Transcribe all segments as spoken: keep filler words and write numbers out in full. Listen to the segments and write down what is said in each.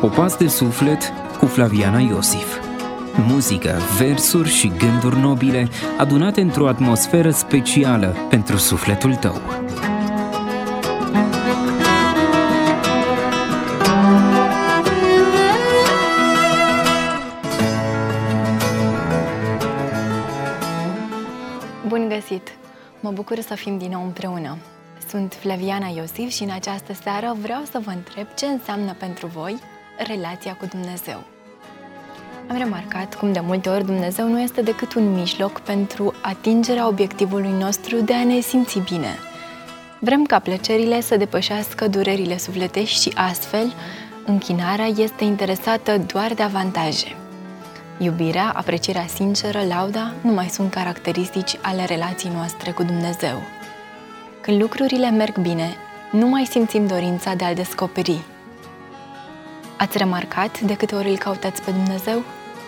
Popas de suflet cu Flaviana Iosif. Muzică, versuri și gânduri nobile adunate într-o atmosferă specială pentru sufletul tău. Bun găsit! Mă bucur să fim din nou împreună. Sunt Flaviana Iosif și în această seară vreau să vă întreb ce înseamnă pentru voi relația cu Dumnezeu. Am remarcat cum de multe ori Dumnezeu nu este decât un mijloc pentru atingerea obiectivului nostru de a ne simți bine. Vrem ca plăcerile să depășească durerile sufletești și astfel închinarea este interesată doar de avantaje. Iubirea, aprecierea sinceră, lauda nu mai sunt caracteristici ale relației noastre cu Dumnezeu. Când lucrurile merg bine, nu mai simțim dorința de a-L descoperi. Ați remarcat de câte ori îl căutați pe Dumnezeu?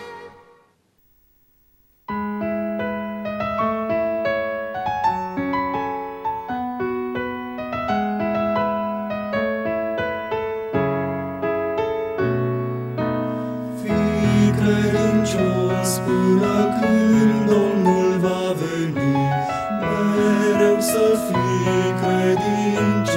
Fii credincios până când Domnul va veni, mereu să fii credincios.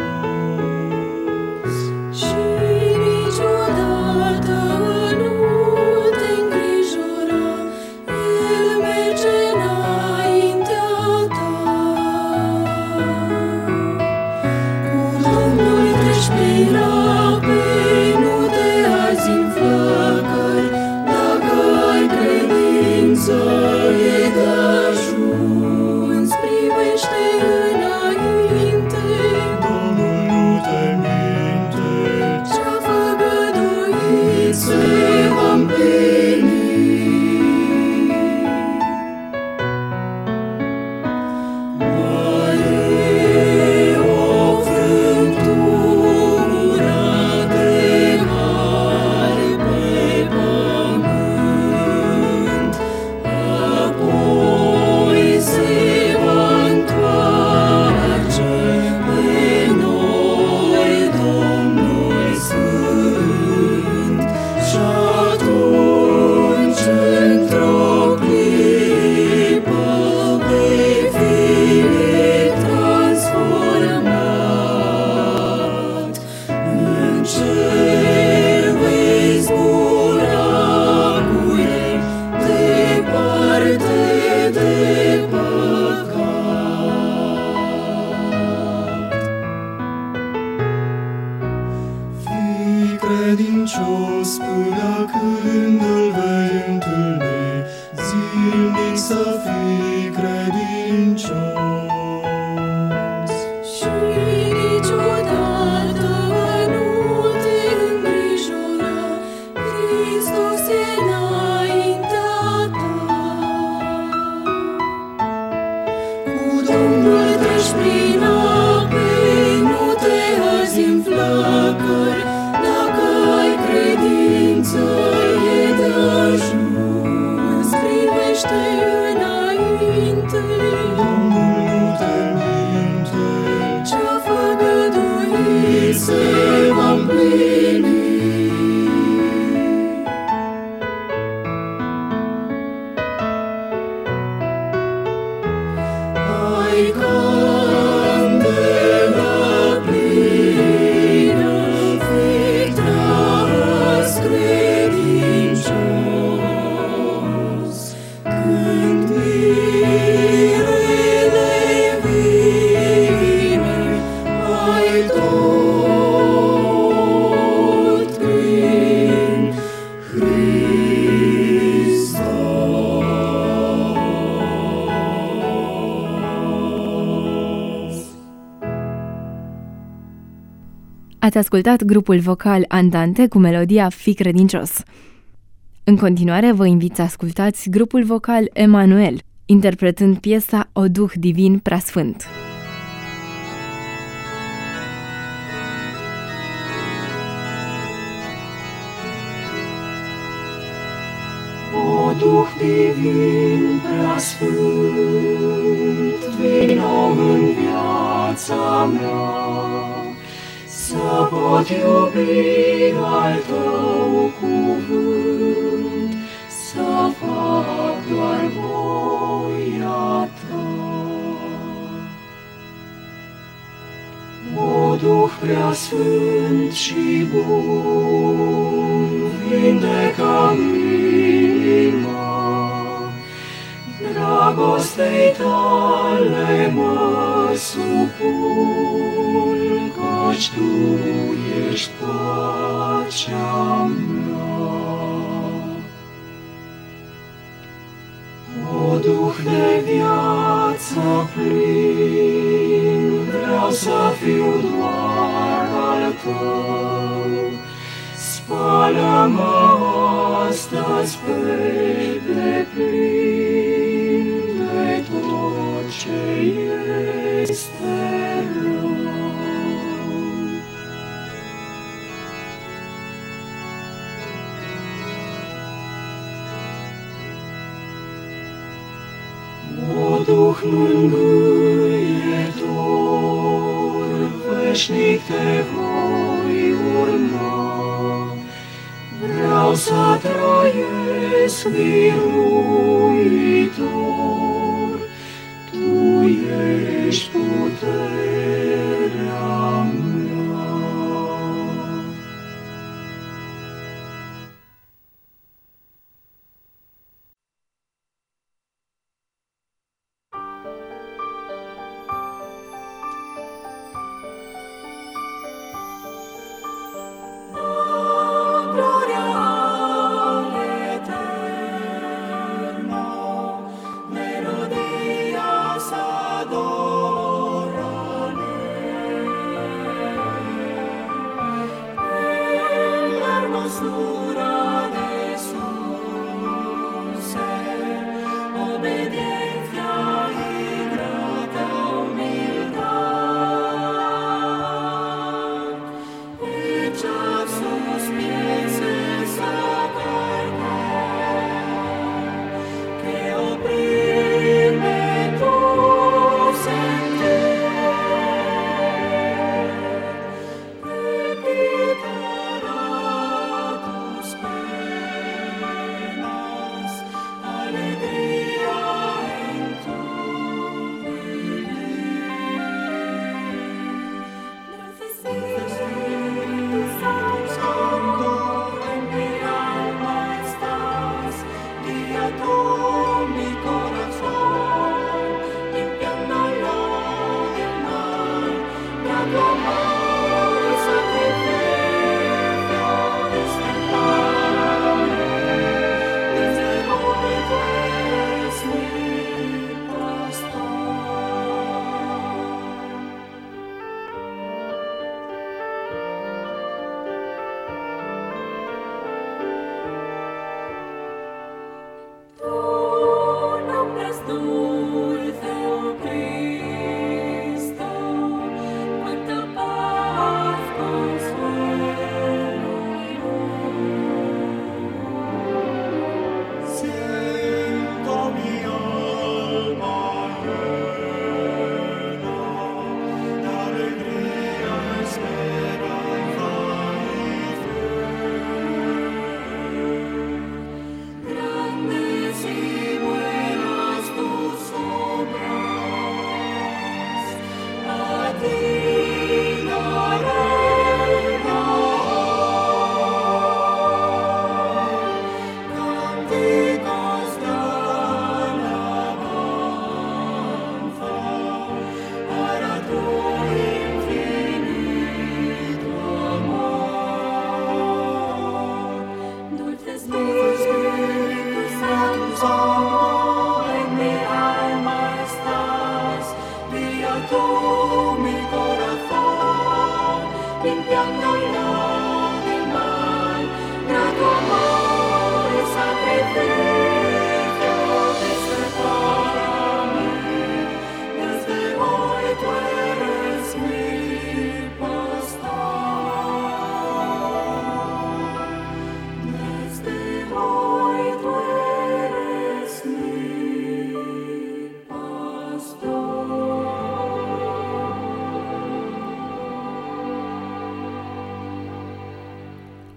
Credincios până când îl vei întâlni, zilnic să fii credincios. Și niciodată nu te îngrijora, Hristos e înaintea ta. Cu Domnul treci prin ape, nu te azi în flăcări, e de ajuns, privește înainte. Domnul nu te minte, ce-a făgăduit se va împlini. Ai candela plină, fii treaz credincios, când mirele vine, ai tot prin Hristos. Ați ascultat grupul vocal Andante cu melodia Fii credincios. În continuare vă invit să ascultați grupul vocal Emanuel, interpretând piesa O Duh Divin Preasfânt. O Duh Divin Preasfânt, vino în viața mea, să pot iubi al Tău cuvânt, să fac doar voia Ta. O Duh preasfânt și bun, vindecă inima, dragostei Tale mă supun, căci Tu ești pacea mea. O Duh de viață plin, vreau să fiu doar al Tău, spală-mă astăzi pe deplin de tot ce este rău. O Duh mângâietor, veșnic Te voi urma, vreau să trăiesc biruitor, Tu ești puterea mea.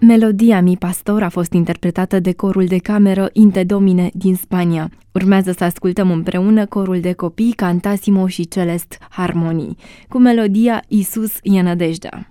Melodia Mi Pastor a fost interpretată de corul de cameră Inte Domine din Spania. Urmează să ascultăm împreună corul de copii Cantasimo și Celest Harmonii, cu melodia Iisus e nădejdea.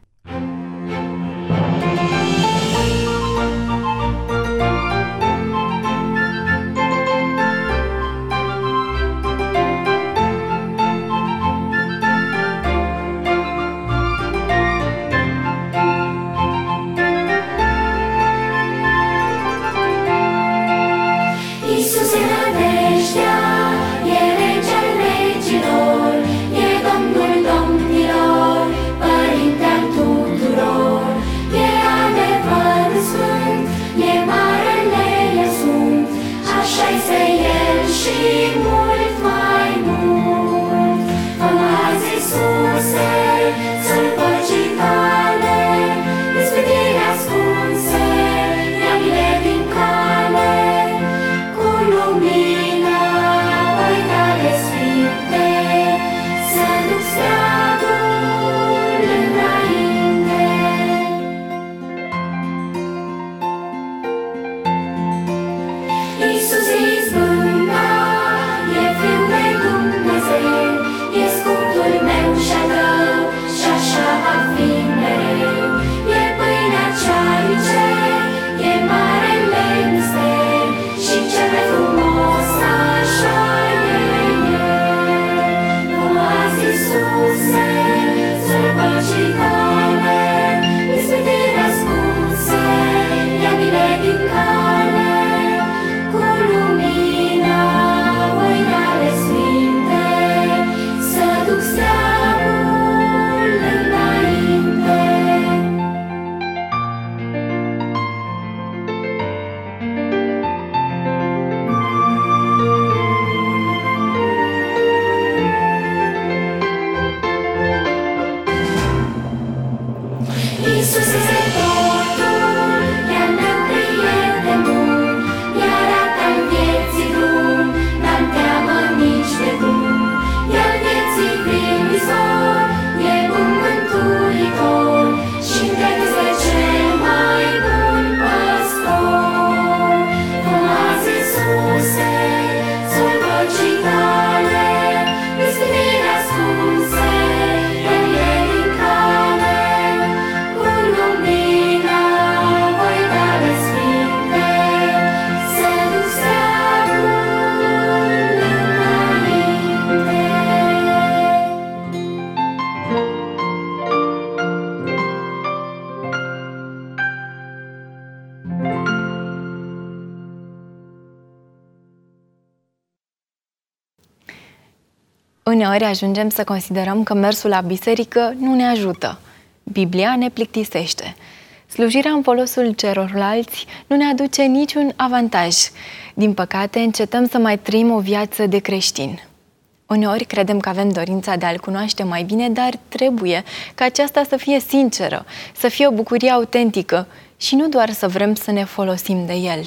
Uneori ajungem să considerăm că mersul la biserică nu ne ajută. Biblia ne plictisește. Slujirea în folosul celorlalți nu ne aduce niciun avantaj. Din păcate, încetăm să mai trăim o viață de creștin. Uneori credem că avem dorința de a-L cunoaște mai bine, dar trebuie ca aceasta să fie sinceră, să fie o bucurie autentică și nu doar să vrem să ne folosim de El.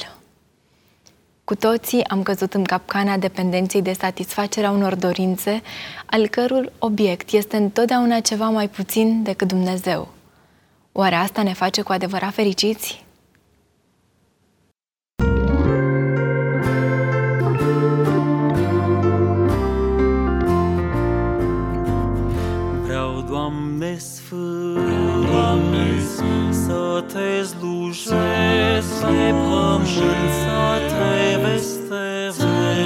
Cu toții am căzut în capcana dependenței de satisfacerea unor dorințe, al căror obiect este întotdeauna ceva mai puțin decât Dumnezeu. Oare asta ne face cu adevărat fericiți? Vreau, Doamne Sfânt, să Te slujesc pe pământ, să Te vestesc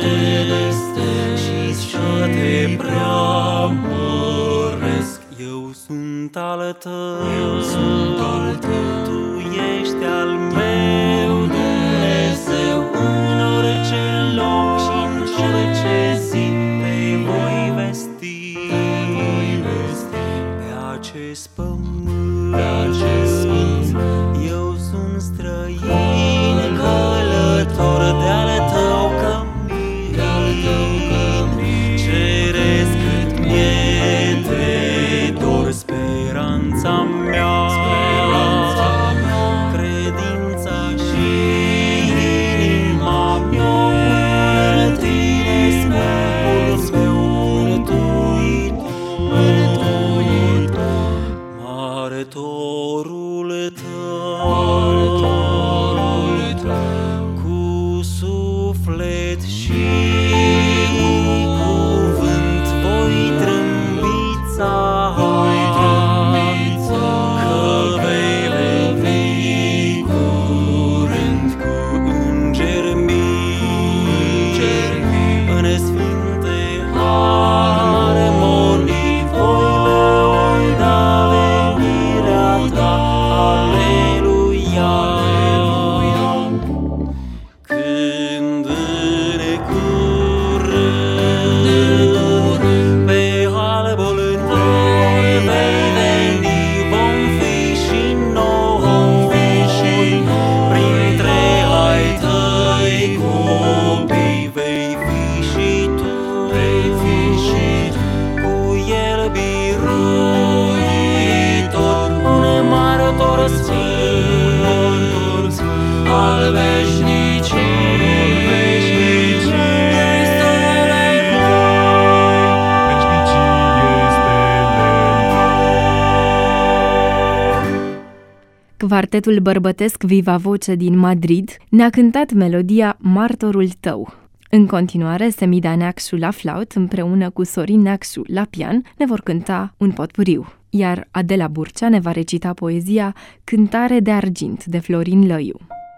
și să Te preamăresc. Eu sunt al Tău, Tu ești al meu, Dumnezeu, în orice loc și în orice zi Te voi vesti pe acest pământ. Eu sunt străin, călător de-al Tău cămin, ceresc cât mi-e de dor, speranța mea, credința și inima mea, în Tine, Sfântul meu mântuitor, martorul Tău. Quartetul bărbătesc Viva Voce din Madrid ne-a cântat melodia Martorul tău. În continuare, Semida Neacșu la flaut împreună cu Sorin Neacșu la pian ne vor cânta un potpuriu, iar Adela Burcea ne va recita poezia Cântare de argint de Florin Lăiu.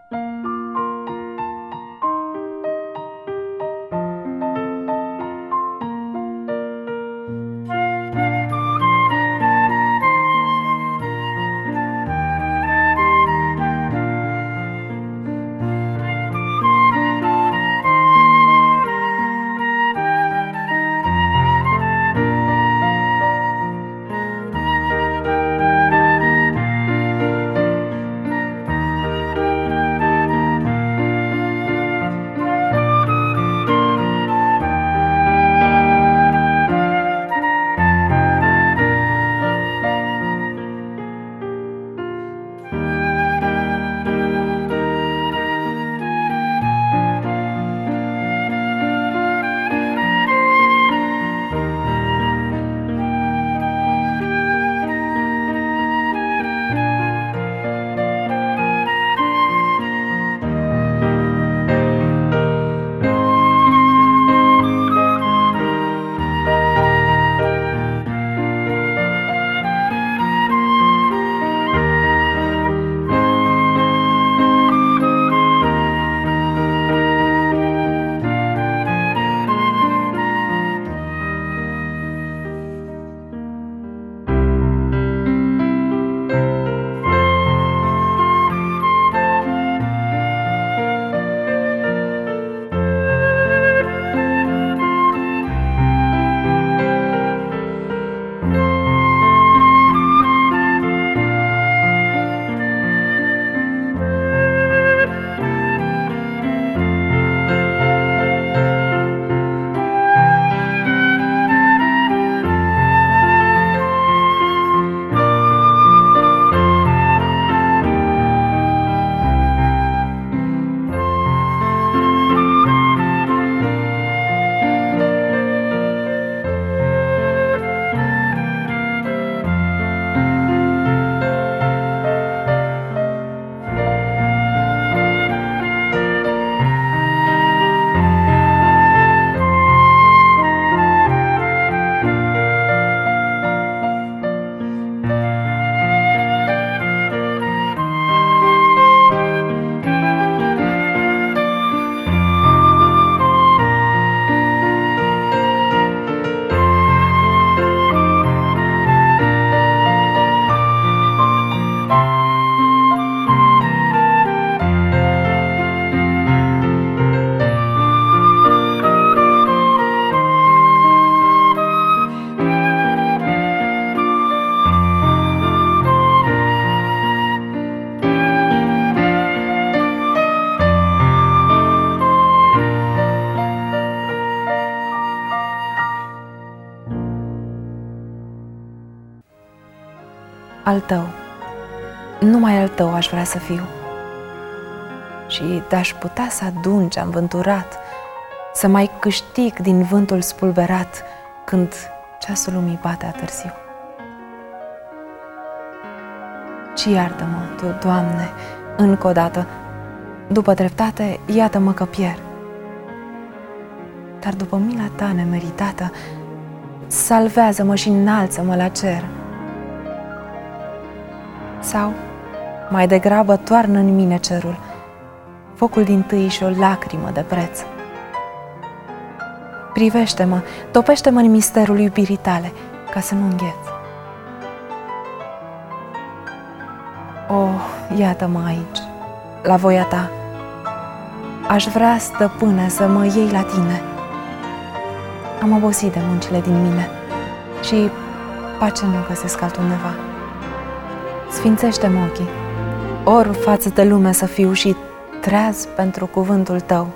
Al tău, numai al tău aș vrea să fiu. Și de-aș putea să adun ce-am vânturat, să mai câștig din vântul spulberat, când ceasul lumii bate târziu. Ci iartă-mă, Tu, Doamne, încă o dată, după dreptate, iată-mă că pierd. Dar după mila Ta nemeritată, salvează-mă și înalță-mă la cer. Sau, mai degrabă, toarnă în mine cerul, focul dintâi și o lacrimă de preț. Privește-mă, topește-mă în misterul iubirii Tale, ca să nu îngheț. Oh, iată-mă aici, la voia Ta. Aș vrea, Stăpâne, să mă iei la Tine. Am obosit de muncile din mine și pace nu găsesc altundeva. Sfințește-mă ochii, ori față de lume să fiu și treaz pentru cuvântul Tău.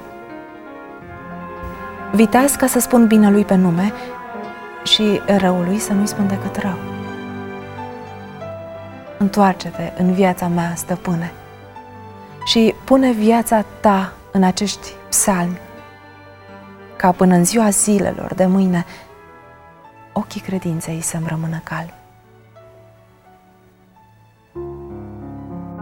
Viteaz ca să spun bine lui pe nume și răului să nu-i spun decât rău. Întoarce-te în viața mea, Stăpâne, și pune viața Ta în acești psalmi, ca până în ziua zilelor de mâine ochii credinței să-mi rămână calmi.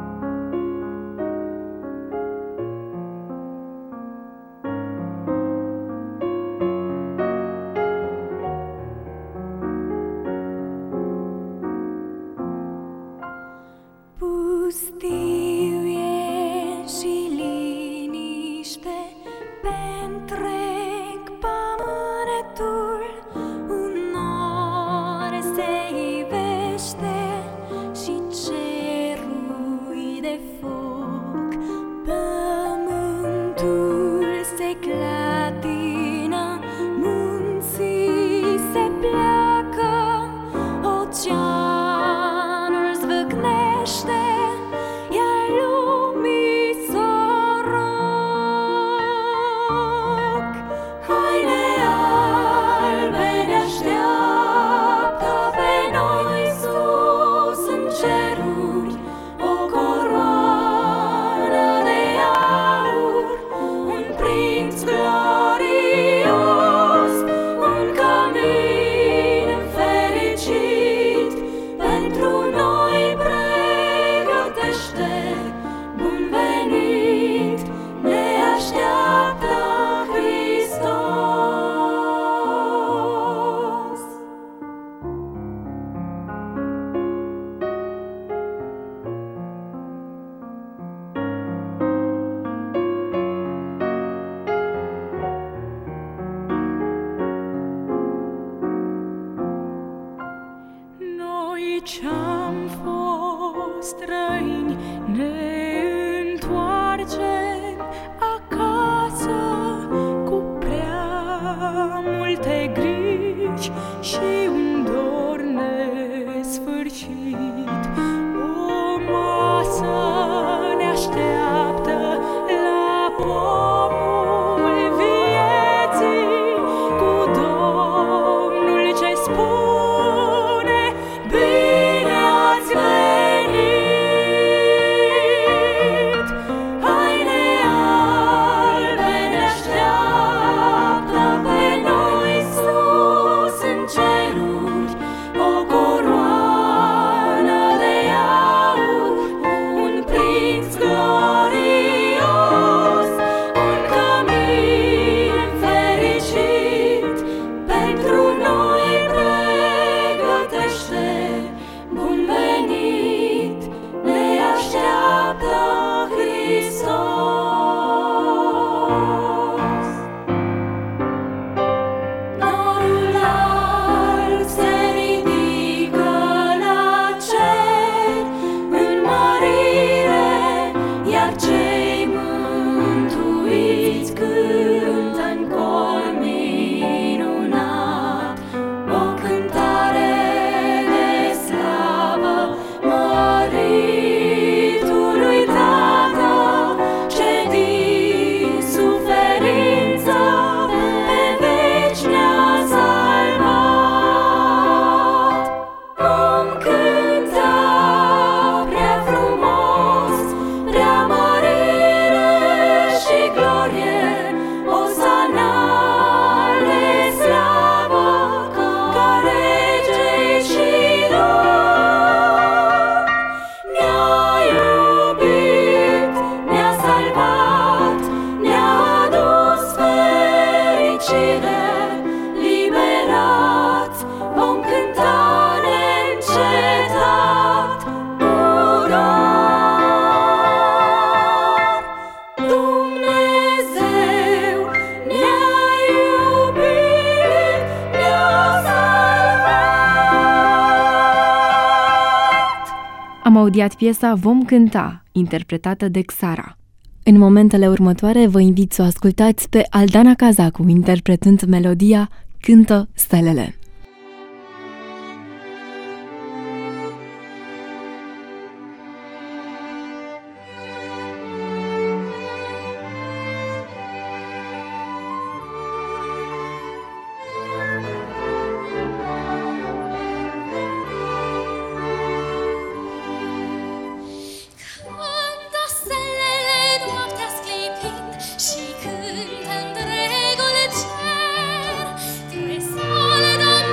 Pustiu e și liniște pe-ntreg pământul, un nor se ivește și cerul de foc. Pământul se clatină, munții se pleacă, oceanul zvâcnește, iar lumii soroc. Haine albe ne așteaptă pe noi sus în ceruri, o coroană de aur, un prinț glorios, un cămin fericit pentru noi pregătește. Bun venit, ne așteaptă Hristos. Noi ce-am fost străini ne întoarcem acasă cu prea multe griji și un dor nesfârșit. O masă ne așteaptă la pomul vieții, cu Domnul ce spune: bine ați venit! Haine albe ne așteaptă pe noi sus în ceruri, o coroană de aur, un prinț glorios, un cămin fericit pentru noi pregătește. Bun venit, ne așteaptă Hristos. Norul alb se ridică la cer în mărire, iar cei mântuiți cântă în cor minunat o cântare de slavă măritului Tată, ce din suferință pe veci ne-a salvat. Vom cânta prea frumos, prea mărire și glorie, Osana le slavă ca regei și Domn. Ne-a iubit, ne-a salvat, ne-a adus fericire, liberat, vom cânta neîncetat, udor. Dumnezeu ne-a iubit, ne-a salvat. Am audiat piesa Vom cânta, interpretată de Xara. În momentele următoare vă invit să o ascultați pe Aldana Cazacu, interpretând melodia Cântă stelele. Cântă stelele noaptea sclipind și cântă întregul cer, trei sale de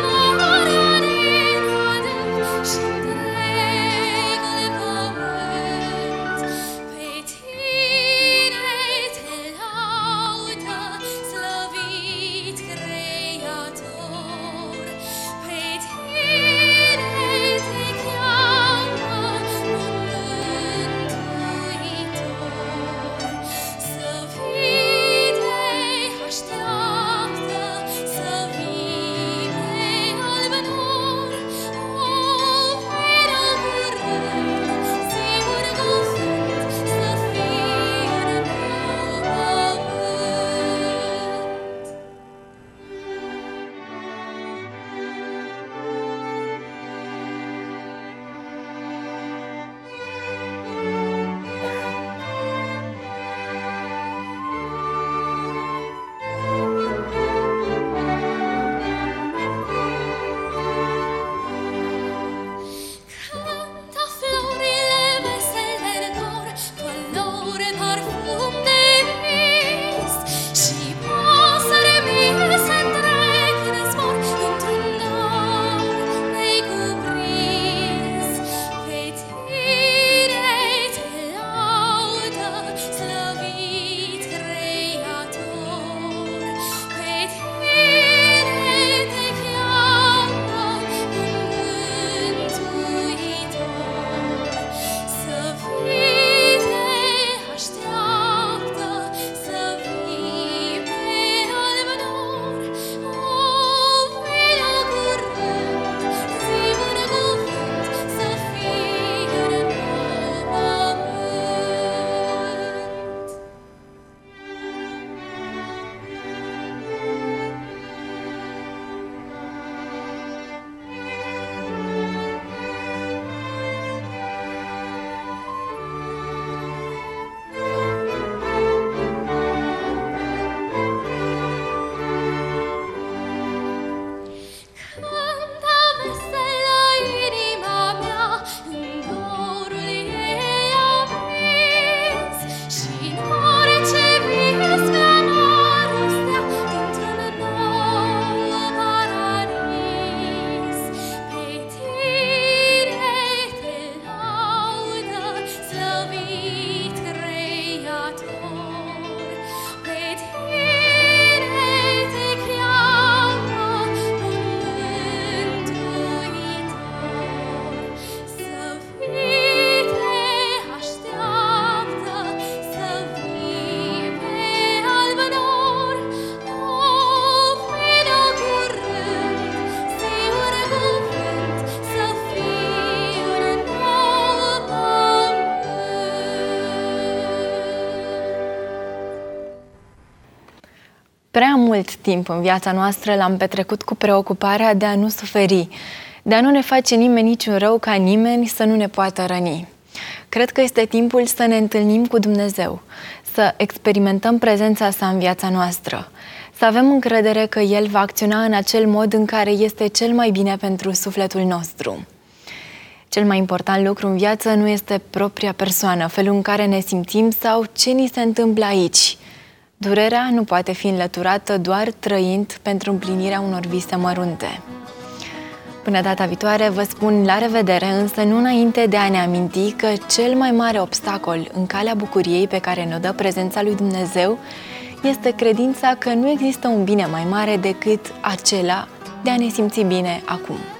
Prea mult timp în viața noastră l-am petrecut cu preocuparea de a nu suferi, de a nu ne face nimeni niciun rău ca nimeni să nu ne poată răni. Cred că este timpul să ne întâlnim cu Dumnezeu, să experimentăm prezența sa în viața noastră, să avem încredere că El va acționa în acel mod în care este cel mai bine pentru sufletul nostru. Cel mai important lucru în viață nu este propria persoană, felul în care ne simțim sau ce ni se întâmplă aici. Durerea nu poate fi înlăturată doar trăind pentru împlinirea unor vise mărunte. Până data viitoare vă spun la revedere, însă nu înainte de a ne aminti că cel mai mare obstacol în calea bucuriei pe care ne-o dă prezența lui Dumnezeu este credința că nu există un bine mai mare decât acela de a ne simți bine acum.